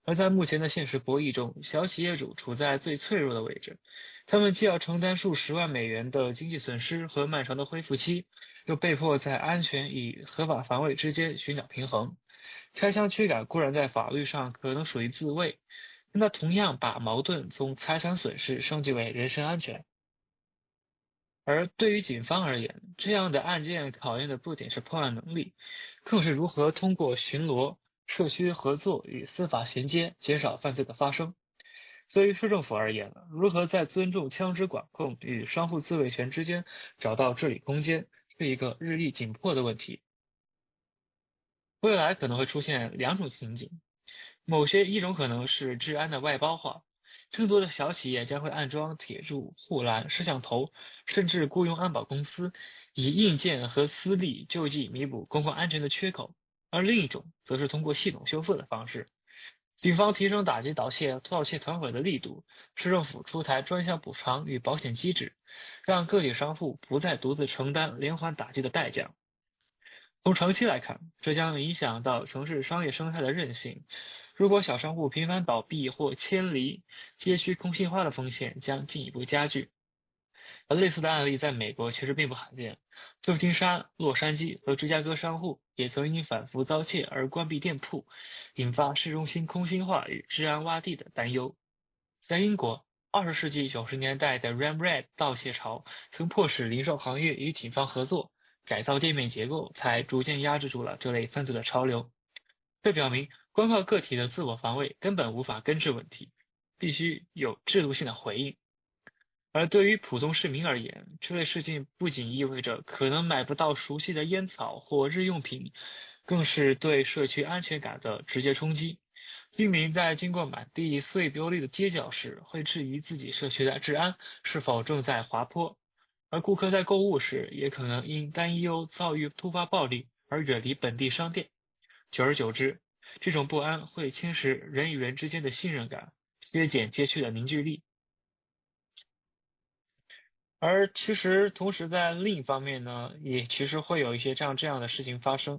Speaker 6: 而在目前的现实博弈中，小企业主处在最脆弱的位置，他们既要承担数十万美元的经济损失和漫长的恢复期，又被迫在安全与合法防卫之间寻找平衡。开枪驱赶固然在法律上可能属于自卫，但它同样把矛盾从财产损失升级为人身安全。而对于警方而言，这样的案件考验的不仅是破案能力，更是如何通过巡逻、社区合作与司法衔接，减少犯罪的发生。对于市政府而言，如何在尊重枪支管控与商户自卫权之间找到治理空间，是一个日益紧迫的问题。未来可能会出现两种情景，一种可能是治安的外包化，更多的小企业将会安装铁柱、护栏、摄像头，甚至雇佣安保公司，以硬件和私力救济弥补公共安全的缺口。而另一种则是通过系统修复的方式，警方提升打击盗窃团伙的力度，市政府出台专项补偿与保险机制，让个体商户不再独自承担连环打击的代价。从长期来看，这将影响到城市商业生态的韧性。如果小商户频繁倒闭或迁离，街区空心化的风险将进一步加剧。而类似的案例在美国其实并不罕见，旧金山、洛杉矶和芝加哥商户也曾因反复遭窃而关闭店铺，引发市中心空心化与治安洼地的担忧。在英国，20世纪90年代的 Ram Red 盗窃潮曾迫使零售行业与警方合作，改造店面结构，才逐渐压制住了这类犯罪的潮流。这表明，光靠个体的自我防卫根本无法根治问题，必须有制度性的回应。而对于普通市民而言，这类事件不仅意味着可能买不到熟悉的烟草或日用品，更是对社区安全感的直接冲击。居民在经过满地碎玻璃的街角时，会质疑自己社区的治安是否正在滑坡，而顾客在购物时也可能因担忧遭遇突发暴力而远离本地商店。久而久之，这种不安会侵蚀人与人之间的信任感，削减街区的凝聚力。而其实同时在另一方面呢，也其实会有一些这样的事情发生。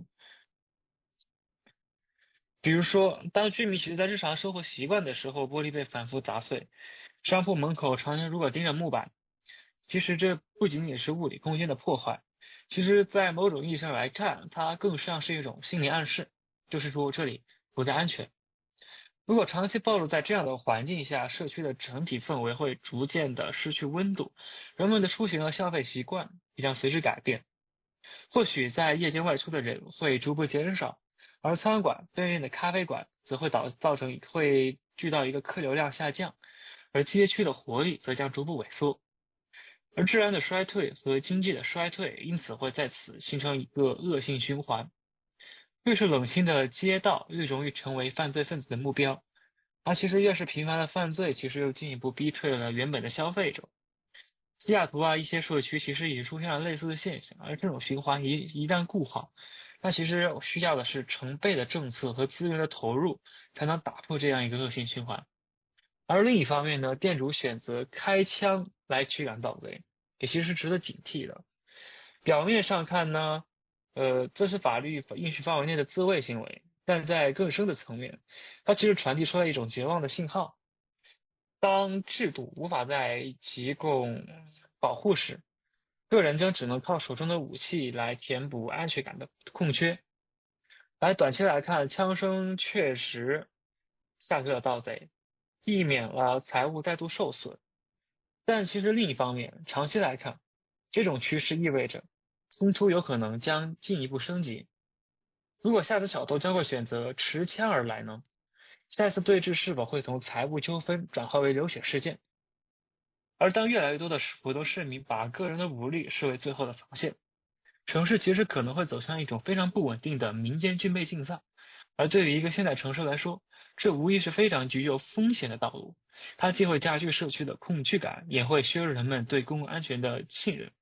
Speaker 6: 比如说，当居民其实在日常生活习惯的时候，玻璃被反复砸碎，商铺门口常年如果钉着木板，其实这不仅仅是物理空间的破坏，其实在某种意义上来看，它更像是一种心理暗示，就是说这里不再安全。如果长期暴露在这样的环境下，社区的整体氛围会逐渐的失去温度，人们的出行和消费习惯也将随之改变。或许在夜间外出的人会逐步减少，而餐馆、对面的咖啡馆则会会聚到一个客流量下降，而街区的活力则将逐步萎缩。而治安的衰退和经济的衰退因此会在此形成一个恶性循环。越是冷清的街道，越容易成为犯罪分子的目标，而其实越是频繁的犯罪，其实又进一步逼退了原本的消费者。西雅图一些社区其实已经出现了类似的现象，而这种循环一旦固化，那其实需要的是成倍的政策和资源的投入，才能打破这样一个恶性循环。而另一方面呢，店主选择开枪来驱赶盗贼，也其实值得警惕的。表面上看呢，这是法律允许范围内的自卫行为，但在更深的层面，它其实传递出了一种绝望的信号。当制度无法再提供保护时，个人将只能靠手中的武器来填补安全感的空缺。而短期来看，枪声确实吓退了盗贼，避免了财物再度受损。但其实另一方面，长期来看，这种趋势意味着冲突有可能将进一步升级。如果下次小偷将会选择持枪而来呢？下一次对峙是否会从财务纠纷转化为流血事件？而当越来越多的普通市民把个人的武力视为最后的防线，城市其实可能会走向一种非常不稳定的民间军备竞赛。而对于一个现代城市来说，这无疑是非常具有风险的道路。它既会加剧社区的恐惧感，也会削弱人们对公共安全的信任。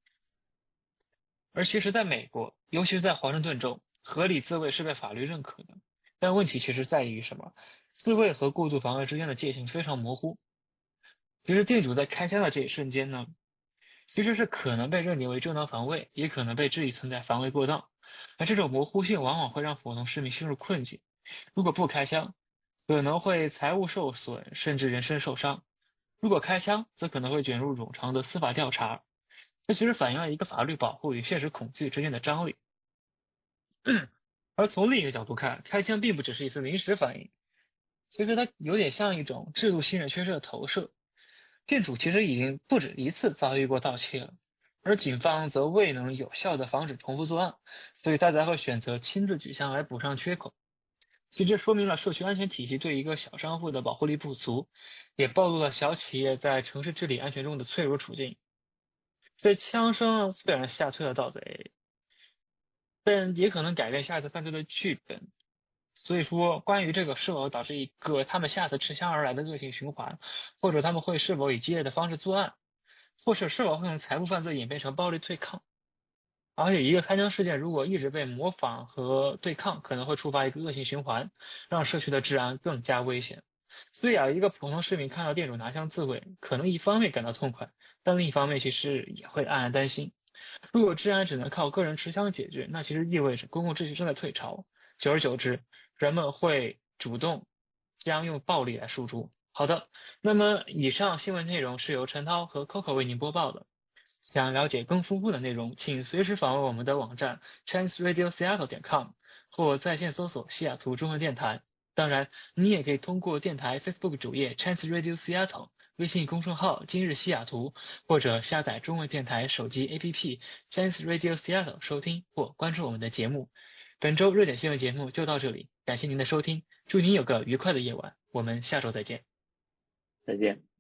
Speaker 6: 而其实在美国，尤其是在华盛顿州，合理自卫是被法律认可的。但问题其实在于什么？自卫和过度防卫之间的界限非常模糊。其实店主在开枪的这一瞬间呢，其实是可能被认定为正当防卫，也可能被质疑存在防卫过当。而这种模糊性往往会让普通市民陷入困境。如果不开枪， 可能会财物受损，甚至人身受伤。如果开枪，则可能会卷入冗长的司法调查。这其实反映了一个法律保护与现实恐惧之间的张力。而从另一个角度看，开枪并不只是一次临时反应，其实它有点像一种制度信任缺失的投射。店主其实已经不止一次遭遇过盗窃了，而警方则未能有效地防止重复作案，所以他才会选择亲自举枪来补上缺口。其实这说明了社区安全体系对一个小商户的保护力不足，也暴露了小企业在城市治理安全中的脆弱处境。这枪声虽然吓退了盗贼，但也可能改变下一次犯罪的剧本。所以说，关于这个是否导致一个他们下次持枪而来的恶性循环，或者他们会是否以激烈的方式作案，或者是否会用财务犯罪演变成暴力对抗。而且一个开枪事件如果一直被模仿和对抗，可能会触发一个恶性循环，让社区的治安更加危险。所以一个普通市民看到店主拿枪自卫，可能一方面感到痛快，但另一方面其实也会暗暗担心。如果治安只能靠个人持枪解决，那其实意味着公共秩序正在退潮，久而久之，人们会主动将用暴力来诉诸。好的，那么以上新闻内容是由陈涛和 Coco 为您播报的。想了解更丰富的内容，请随时访问我们的网站 ChineseRadioSeattle.com 或在线搜索西雅图中文电台。当然，你也可以通过电台 Facebook 主页 Chinese Radio Seattle、微信公众号今日西雅图，或者下载中文电台手机 APP Chinese Radio Seattle 收听或关注我们的节目。本周热点新闻节目就到这里，感谢您的收听，祝您有个愉快的夜晚，我们下周再见。
Speaker 5: 再见。